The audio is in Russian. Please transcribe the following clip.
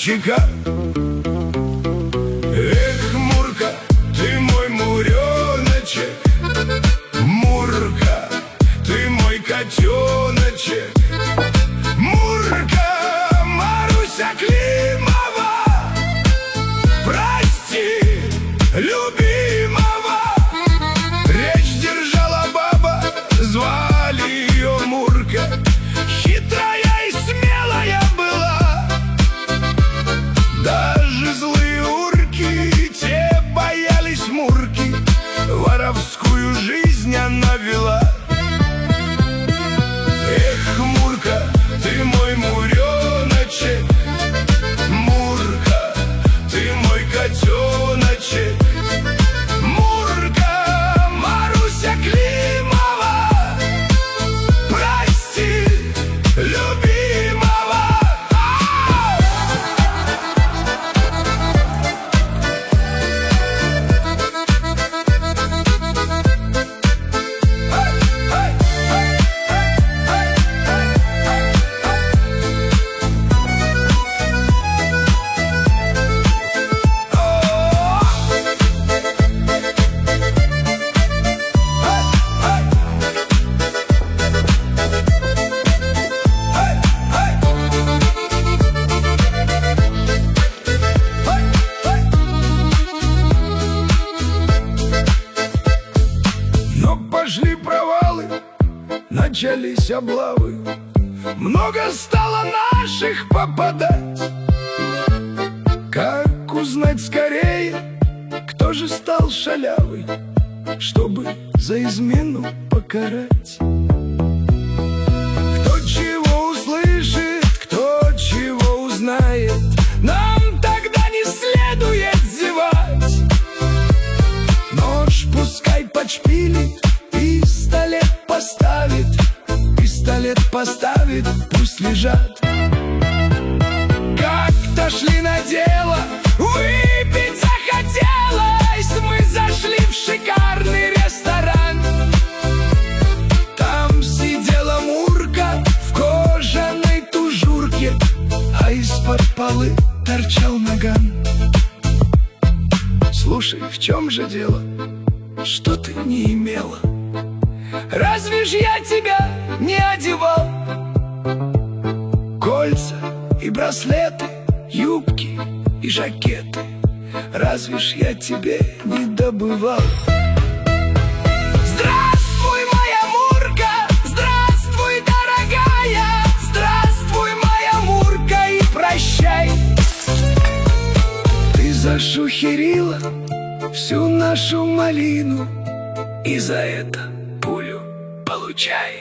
мальчика. Эх, Мурка, ты мой муреночек, Мурка, ты мой котеночек, Мурка, Маруся Климова, прости, любимого. Речь держала баба, звали ее Мурка. Хитрая и смелая была, даже злые урки те боялись Мурки. Воровскую жизнь она вела. Эх, Мурка, ты мой муреночек, Мурка, ты мой котеночек, Мурка, Маруся Климова, прости, любимого. Пошли провалы, начались облавы, много стало наших попадать. Как узнать скорее, кто же стал шалявый, чтобы за измену покарать? Кто чего услышит, кто чего узнает, нам тогда не следует зевать. Нож пускай подшпилит, пистолет поставит, пусть лежат. Как-то шли на дело, выпить захотелось, мы зашли в шикарный ресторан. Там сидела Мурка в кожаной тужурке, а из-под полы торчал наган. Слушай, в чем же дело? Что ты не имела? Разве ж я тебя не одевал? Кольца и браслеты, юбки и жакеты, разве ж я тебе не добывал? Здравствуй, моя Мурка, здравствуй, дорогая, здравствуй, моя Мурка, и прощай. Ты зашухерила всю нашу малину, и за это пулю получай.